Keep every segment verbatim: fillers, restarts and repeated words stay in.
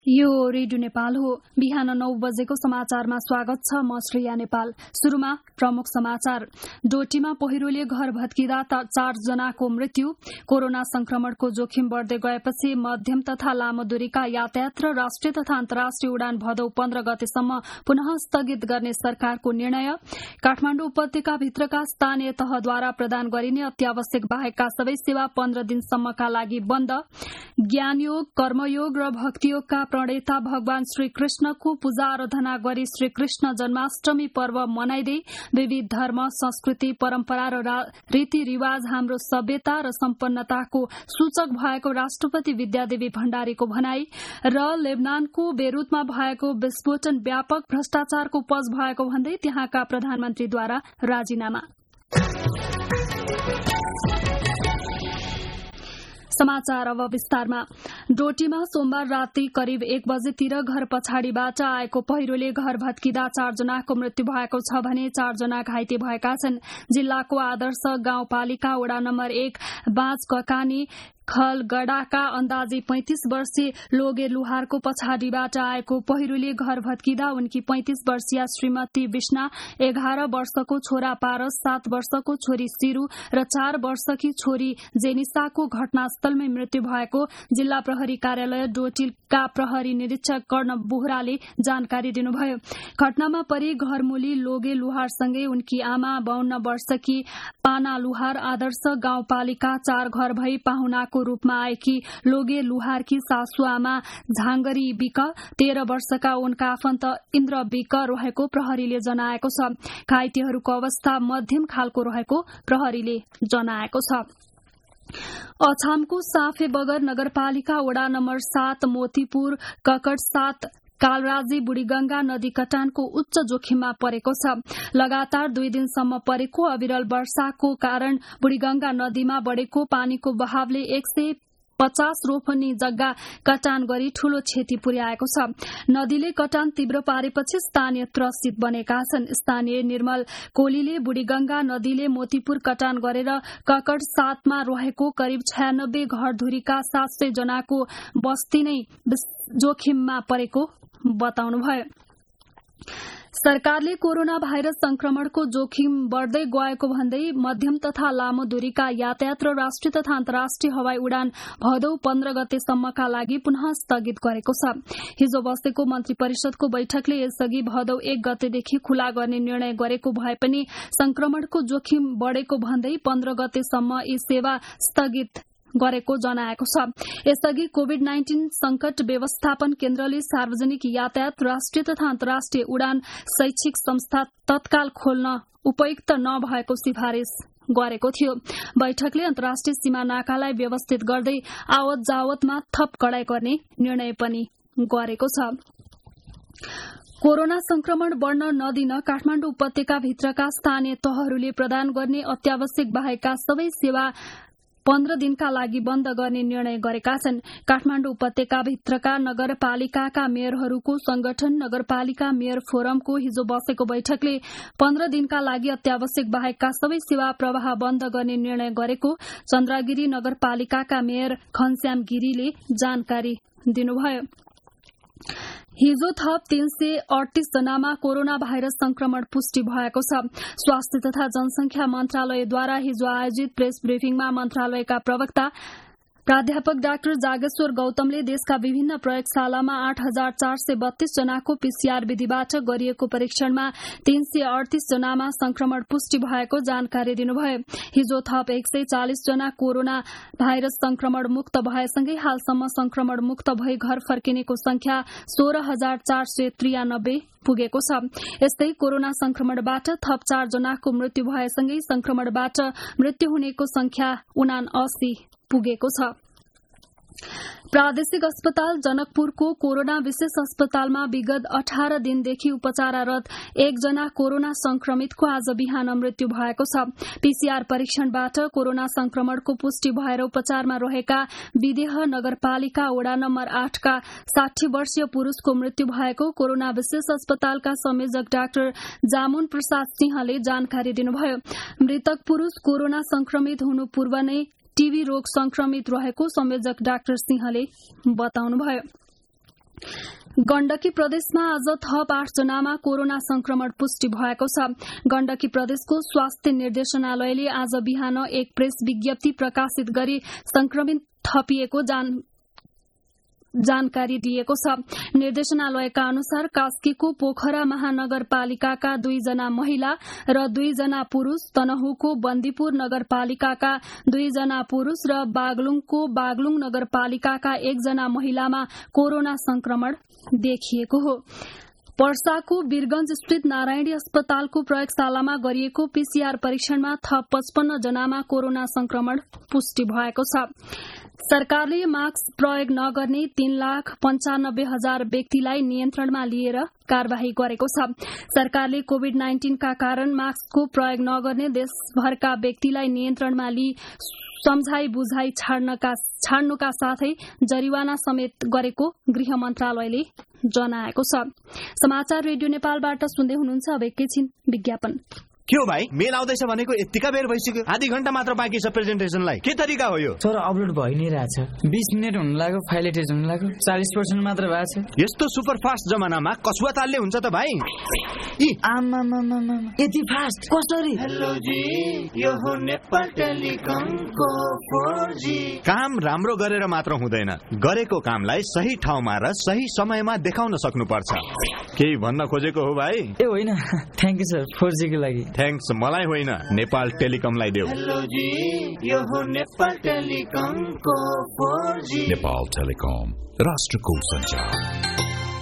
यो रेडियो नेपाल हो। बिहान नौ बजेको समाचारमा स्वागत छ। म श्रेया नेपाल। शुरूमा प्रमुख समाचार। डोटीमा पहिरोले घर भत्किँदा चार जनाको मृत्यु। कोरोना संक्रमणको जोखिम बढ़दै गएपछि मध्यम तथा लामो दूरीका यातायात र राष्ट्रिय तथा अन्तर्राष्ट्रिय उडान भदौ पन्ध्र गतेसम्म पुनः स्थगित गर्ने सरकारको निर्णय। काठमाडौँ उपत्यका भित्रका स्थानीय तहद्वारा प्रदान गरिने अत्यावश्यक बाहेकका सबै सेवा पन्ध्र दिनसम्मका लागि बन्द। ज्ञानयोग, कर्मयोग र भक्तियोगका प्रणेता भगवान श्री कृष्णको पूजा आराधना गरी श्री कृष्ण जन्माष्टमी पर्व मनाइदै विविध धर्म, संस्कृति, परम्परा र रीतिरिवाज हाम्रो सभ्यता र सम्पन्नताको सूचक भएको राष्ट्रपति विद्यादेवी भण्डारीको भनाई र लेबनानको बेरुतमा भएको विस्फोटन व्यापक भ्रष्टाचारको उपज भएको भन्दै त्यहाँका प्रधानमन्त्रीद्वारा राजीनामा। समाचार अब विस्तारमा। डोटीमा सोमबार राति करिब एक बजेतिर घर पछाडिबाट आएको पहिरोले घर भत्किँदा चार जनाको मृत्यु भएको छ भने चार जना घाइते भएका छन्। जिल्लाको आदर्श गाउँपालिका वडा नम्बर एक बाँच ककानी खलगडाका अन्दाजी पैंतिस वर्षीय लोगे लुहारको पछाडिबाट आएको पहिरोले घर भत्किँदा उनकी पैंतिस वर्षीय श्रीमती विष्णा, एघार वर्षको छोरा पारस, सात वर्षको छोरी सिरू र चार वर्षकी छोरी जेनिसाको घटनास्थलमै मृत्यु भएको जिल्ला प्रहरी कार्यालय डोटीका प्रहरी निरीक्षक कर्ण बोहराले जानकारी दिनुभयो। घटनामा परि घरमूली लोगे लुहारसँगै उनकी आमा, बाउन्न वर्षकी पाना लुहार, आदर्श गाउँपालिका चार घर भई पाहुनाको रूपमा आएकी लोगे लुहारकी सासू आमा झांगरी बिक, तेह्र वर्षका उनका आफन्त इन्द्र बिक रहेको प्रहरीले जनाएको छ। घाइतेहरूको अवस्था मध्यम खालको रहेको प्रहरीले जनाएको छ। अछामको साफे बगर नगरपालिका वडा नम्बर सात मोतीपुर ककड सात कालराजी बुढीगंगा नदी कटानको उच्च जोखिममा परेको छ। लगातार दुई दिनसम्म परेको अविरल वर्षाको कारण बुढीगंगा नदीमा बढ़ेको पानीको बहावले एक सय पचास रोपनी जग्गा कटान गरी ठूलो क्षति पुर्याएको छ। नदीले कटान तीव्र पारेपछि स्थानीय त्रसित बनेका छन्। स्थानीय निर्मल कोलीले बुढीगंगा नदीले मोतीपुर कटान गरेर ककड सातमा रहेको करिब छयानब्बे घरधुरीका सात सय जनाको बस्ती नै जोखिममा परेको बताउनुभयो। सरकारले कोरोना भाइरस संक्रमणको जोखिम बढ़दै गएको भन्दै मध्यम तथा लामो दूरीका यातायात र राष्ट्रिय तथा अन्तर्राष्ट्रिय हवाई उडान भदौ पन्ध्र गतेसम्मका लागि पुनः स्थगित गरेको छ। हिजो बसेको मन्त्री परिषदको बैठकले यसअघि भदौ एक गतेदेखि खुला गर्ने निर्णय गरेको भए पनि संक्रमणको जोखिम बढ़ेको भन्दै पन्ध्र गतेसम्म यी सेवा स्थगित गरेको जनाएको छ। यसअघि कोविड नाइन्टीन संकट व्यवस्थापन केन्द्रले सार्वजनिक यातायात, राष्ट्रिय तथा अन्तर्राष्ट्रिय उडान, शैक्षिक संस्था तत्काल खोल्न उपयुक्त नभएको सिफारिश गरेको थियो। बैठकले अन्तर्राष्ट्रिय सीमा नाकालाई व्यवस्थित गर्दै आवत जावतमा थप कडाई गर्ने निर्णय पनि गरेको छ। कोरोना संक्रमण बढ़न नदिन काठमाडौँ उपत्यका भित्रका स्थानीय तहहरूले प्रदान गर्ने अत्यावश्यक बाहेकका सबै सेवा पन्ध्र दिनका लागि बन्द गर्ने निर्णय गरेका छन्। काठमाडौँ उपत्यका भित्रका नगरपालिकाका मेयरहरूको संगठन नगरपालिका मेयर फोरमको हिजो बसेको बैठकले पन्ध्र दिनका लागि अत्यावश्यक बाहेकका सबै सेवा प्रवाह बन्द गर्ने निर्णय गरेको चन्द्रगिरी नगरपालिकाका मेयर घनश्याम गिरीले जानकारी दिनुभयो। हिजो थप तीन सय अडतीस जनामा कोरोना भाइरस संक्रमण पुष्टि भएको छ। स्वास्थ्य तथा जनसंख्या मन्त्रालयद्वारा हिजो आयोजित प्रेस ब्रिफिङमा मन्त्रालयका प्रवक्ता प्राध्यापक डाक्टर जागेश्वर गौतमले देशका विभिन्न प्रयोगशालामा आठ हजार चार सय बत्तीस जनाको पीसीआर विधिबाट गरिएको परीक्षणमा तीन सय अडतीस जनामा संक्रमण पुष्टि भएको जानकारी दिनुभयो। हिजो थप एक सय चालिस जना कोरोना भाइरस संक्रमण मुक्त भएसँगै हालसम्म संक्रमण मुक्त भई घर फर्किनेको संख्या सोह्र हजार चार सय त्रियानब्बे पुगेको छ। यस्तै कोरोना संक्रमणबाट थप चार जनाको मृत्यु भएसँगै संक्रमणबाट मृत्यु हुनेको संख्या उनासी पुगेको छ। प्रादेशिक अस्पताल जनकपुरको कोरोना विशेष अस्पतालमा विगत अठार दिनदेखि उपचाररत एकजना कोरोना संक्रमितको आज बिहान मृत्यु भएको छ। पीसीआर परीक्षणबाट कोरोना संक्रमणको पुष्टि भएर उपचारमा रहेका विदेह नगरपालिका वडा नम्बर आठका साठी वर्षीय पुरूषको मृत्यु भएको कोरोना विशेष अस्पतालका संयोजक डाक्टर जामुन प्रसाद सिंहले जानकारी दिनुभयो। मृतक पुरूष कोरोना संक्रमित हुनु पूर्व नै टीबी रोग संक्रमित रहेको संयोजक डाक्टर सिंहले बताउनुभयो। गण्डकी प्रदेशमा आज थप आठ जनामा कोरोना संक्रमण पुष्टि भएको छ। गण्डकी प्रदेशको स्वास्थ्य निर्देशनालयले आज बिहान एक प्रेस विज्ञप्ति प्रकाशित गरी संक्रमित थपिएको जान जानकारी दिएको छ। निर्देशनालयका अनुसार कास्कीको पोखरा महानगरपालिकाका दुईजना महिला र दुईजना पुरूष, तनहुको बन्दीपुर नगरपालिकाका दुईजना पुरूष र बागलुङको बागलुङ नगरपालिकाका एकजना महिलामा कोरोना संक्रमण देखिएको हो। पर्साको वीरगंज स्थित नारायणी अस्पतालको प्रयोगशालामा गरिएको पीसीआर परीक्षणमा थप पचपन्न जनामा कोरोना संक्रमण पुष्टि भएको छ। सरकारले मास्क प्रयोग नगर्ने तीन लाख पञ्चानब्बे हजार व्यक्तिलाई नियन्त्रणमा लिएर कार्यवाही गरेको छ। सरकारले कोविड नाइन्टीनका कारण मास्कको प्रयोग नगर्ने देशभरका व्यक्तिलाई नियन्त्रणमा लिई सम्झाई बुझाई छाड्नका छाड्नुका साथै जरिवाना समेत गरेको गृह मन्त्रालयले जनाएको छ। समाचार रेडियो नेपालबाट सुन्दै हुनुहुन्छ। अब एकैछिन विज्ञापन। के हो भाइ, मेल आउँदैछ भनेको यतिका बेर भइसक्यो, आधी घण्टा मात्र बाँकी छ प्रेजेन्टेसनलाई। के तरिका हो यो? सर अपलोड भइ नै रहेछ, बीस मिनेट हुन लाग्यो, फाइल एटेच हुन लाग्यो, चालीस पर्सेन्ट मात्र भएको छ। यस्तो सुपर फास्ट जमानामा कसुवा तालले हुन्छ त भाइ? आमामामामा यति फास्ट कसरी? हेलो जी, यो हो नेपाल टेलिकमको फोर जी। काम राम्रो गरेर मात्र हुँदैन, गरेको कामलाई सही ठाउँमा र सही समयमा देखाउन सक्नुपर्छ। केही भन्न खोजेको हो भाइ? ए होइन, thank you sir, four G को लागि। थ्याङ्क्स मलाई होइन, नेपाल टेलिकमलाई देऊ। हेलो जी, यो हो नेपाल टेलिकमको फोर जी। नेपाल टेलिकम, राष्ट्रको सञ्चार।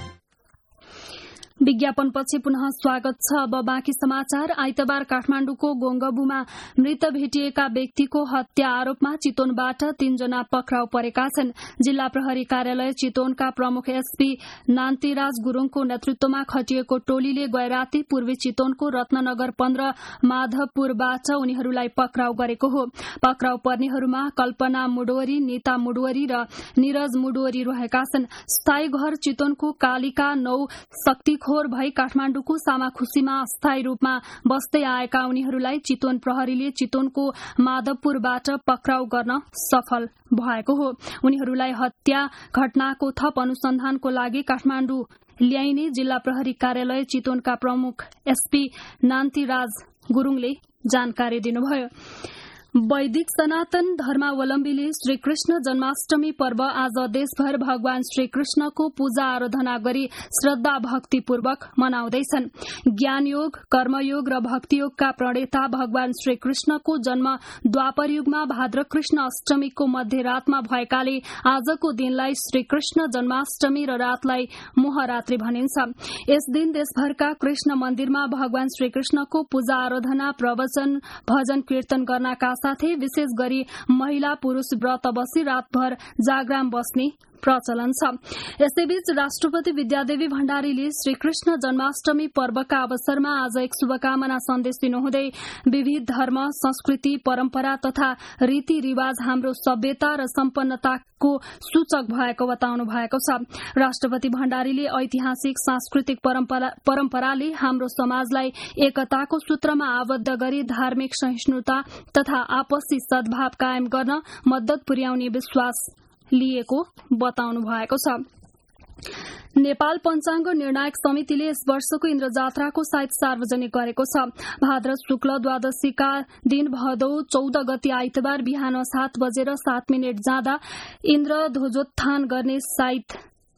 विज्ञापनपछि पुनः स्वागत छ। अब बाँकी समाचार। आइतबार काठमाडौँको गोङ्गबुमा मृत भेटिएका व्यक्तिको हत्या आरोपमा चितवनबाट तीनजना पक्राउ परेका छन्। जिल्ला प्रहरी कार्यालय चितवनका प्रमुख एसपी नान्तिराज गुरूङको नेतृत्वमा खटिएको टोलीले गैराती पूर्वी चितवनको रत्ननगर पन्ध्र माधवपुरबाट उनीहरूलाई पक्राउ गरेको हो। पक्राउ पर्नेहरूमा कल्पना मुडवरी, नीता मुडवरी र निरज मुडवरी रहेका छन्। स्थायी घर चितवनको कालिका नौ शक्ति खोर भई काठमाडौँको सामाखुसीमा अस्थायी रूपमा बस्दै आएका उनीहरूलाई चितवन प्रहरीले चितवनको माधवपुरबाट पक्राउ गर्न सफल भएको हो। उनीहरूलाई हत्या घटनाको थप अनुसन्धानको लागि काठमाडौँ ल्याइने जिल्ला प्रहरी कार्यालय चितवनका प्रमुख एसपी नान्तिराज गुरूङले जानकारी दिनुभयो। वैदिक सनातन धर्मावलम्बीले श्रीकृष्ण जन्माष्टमी पर्व आज देशभर भगवान श्रीकृष्णको पूजा आराधना गरी श्रद्धा भक्तिपूर्वक मनाउँदैछन्। ज्ञानयोग, कर्मयोग र भक्तियोगका प्रणेता भगवान श्रीकृष्णको जन्म द्वापर युगमा भाद्र कृष्ण अष्टमीको मध्यरातमा भएकाले आजको दिनलाई श्रीकृष्ण जन्माष्टमी र रातलाई मोहरात्रि भनिन्छ। यस दिन देशभरका कृष्ण मन्दिरमा भगवान श्रीकृष्णको पूजा आराधना, प्रवचन, भजन कीर्तन गर्नका साथै विशेष गरी महिला पुरूष व्रत बसी रातभर जागराम बस्ने प्रचलन छ। यसैबीच राष्ट्रपति विद्यादेवी भण्डारीले श्रीकृष्ण जन्माष्टमी पर्वका अवसरमा आज एक शुभकामना सन्देश दिनुहुँदै विविध धर्म, संस्कृति, परम्परा तथा रीतिरिवाज हाम्रो सभ्यता र सम्पन्नताको सूचक भएको बताउनु भएको छ। राष्ट्रपति भण्डारीले ऐतिहासिक सांस्कृतिक परम्परा, परम्पराले हाम्रो समाजलाई एकताको सूत्रमा आबद्ध गरी धार्मिक सहिष्णुता तथा आपसी सद्भाव कायम गर्न मद्दत पुर्याउने विश्वास लिएको बताउनु भएको छ। नेपाल पञ्चाङ्ग निर्णायक समितिले यस वर्षको इन्द्र जात्राको साइत सार्वजनिक गरेको छ। भाद्र शुक्ल द्वादशीका दिन भदौ चौध गति आइतबार बिहान सात बजेर सात मिनट जाँदा इन्द्र ध्वजोत्थान गर्ने साइत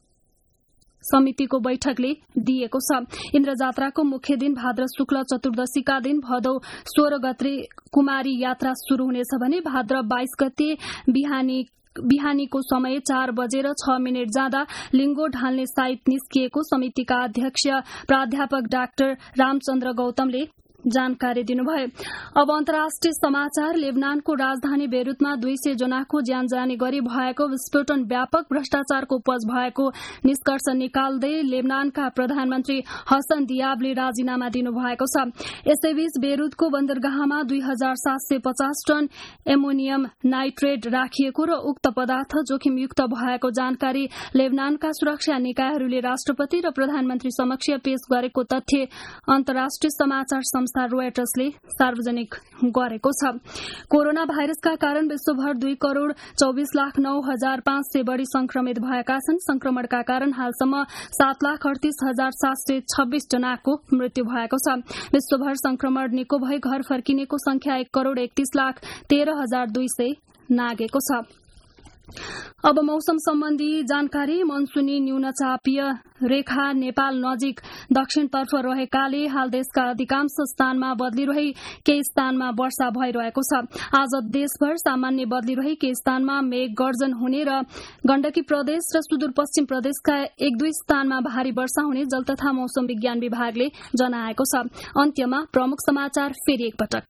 समितिको बैठकले दिएको छ। इन्द्र जात्राको मुख्य दिन भाद्र शुक्ल चतुर्दशीका दिन भदौ सोह्र गते कुमारी यात्रा शुरू हुनेछ भने भाद्र बाइस गते बिहानी बिहानीको समय चार बजेर छ मिनट जाँदा लिङ्गो ढाल्ने साइत निस्किएको समितिका अध्यक्ष प्राध्यापक डाक्टर रामचन्द्र गौतमले जानकारी दिनुभयो। अब अन्तर्राष्ट्रिय समाचार। लेबनानको राजधानी बेरुतमा दुई सय जनाको ज्यान जाने गरी भएको विस्फोटन व्यापक भ्रष्टाचारको उपज भएको निष्कर्ष निकाल्दै लेबनानका प्रधानमन्त्री हसन दियाबले राजीनामा दिनुभएको छ। यसैबीच बेरुतको बन्दरगाहमा दुई हजार सात सय पचास टन एमोनियम नाइट्रेट राखिएको र उक्त पदार्थ जोखिमयुक्त भएको जानकारी लेबनानका सुरक्षा निकायहरूले राष्ट्रपति र प्रधानमन्त्री समक्ष पेश गरेको तथ्य अन्तर्राष्ट्रिय समाचार अनुसार रोयटर्सले सार्वजनिक गरेको छ। कोरोना भाइरसका कारण विश्वभर दुई करोड़ चौबिस लाख नौ हजार पाँच सय बढ़ी संक्रमित भएका छन्। संक्रमणका कारण हालसम्म सात लाख अडतीस हजार सात सय छब्बीस जनाको मृत्यु भएको छ। विश्वभर संक्रमण निको भई घर फर्किनेको संख्या एक करोड़ एकतीस लाख तेह्र हजार दुई सय नागेको छ। अब मौसम सम्बन्धी जानकारी। मनसुनी न्यूनचापीय रेखा नेपाल नजिक दक्षिणतर्फ रहेकाले हाल देशका अधिकांश स्थानमा बदली रही केही स्थानमा वर्षा भइरहेको छ। आज देशभर सामान्य बदली रही केही स्थानमा मेघ गर्जन हुने र गण्डकी प्रदेश र सुदूरपश्चिम प्रदेशका एक दुई स्थानमा भारी वर्षा हुने जल तथा मौसम विज्ञान विभागले जनाएको छ। अन्त्यमा प्रमुख समाचार फेरि एकपटक।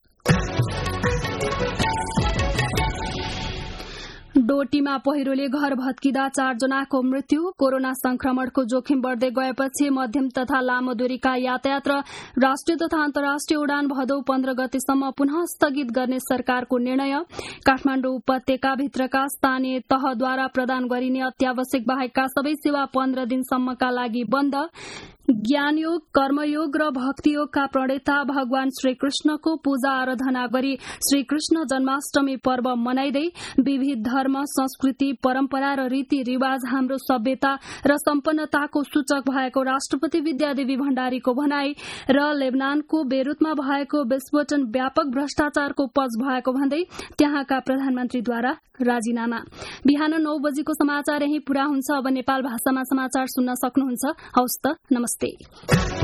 डोटीमा पहिरोले घर भत्किँदा चारजनाको मृत्यु। कोरोना संक्रमणको जोखिम बढ़दै गएपछि मध्यम तथा लामो दूरीका यातायात र राष्ट्रिय तथा अन्तर्राष्ट्रिय उडान भदौ पन्ध्र गतेसम्म पुनः स्थगित गर्ने सरकारको निर्णय। काठमाडौँ उपत्यकाभित्रका स्थानीय तहद्वारा प्रदान गरिने अत्यावश्यक बाहेकका सबै सेवा पन्ध्र दिनसम्मका लागि बन्द। ज्ञानयोग, कर्मयोग र भक्तियोगका प्रणेता भगवान श्रीकृष्णको पूजा आराधना गरी श्रीकृष्ण जन्माष्टमी पर्व मनाइदै विविध धर्म, संस्कृति, परम्परा र रीतिरिवाज हाम्रो सभ्यता र सम्पन्नताको सूचक भएको राष्ट्रपति विद्यादेवी भण्डारीको भनाई र लेबनानको बेरुतमा भएको विस्फोटन व्यापक भ्रष्टाचारको पज भएको भन्दै त्यहाँका प्रधानमन्त्रीद्वारा राजीनामा। बिहान नौ बजीको समाचार यही पूरा हुन्छ। अब नेपाल भाषामा समाचार सुन्न सक्नुहुन्छ। हवस् त, नमस्ते।